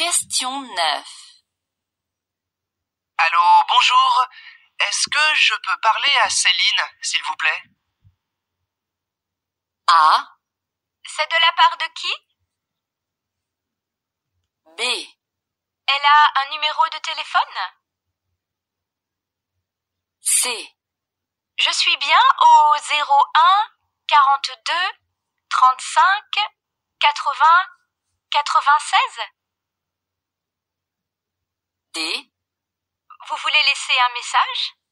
Question 9. Allô, bonjour. Est-ce que je peux parler à Céline, s'il vous plaît? A. C'est de la part de qui? B. Elle a un numéro de téléphone? C. Je suis bien au 01 42 35 80 96? D. Vous voulez laisser un message?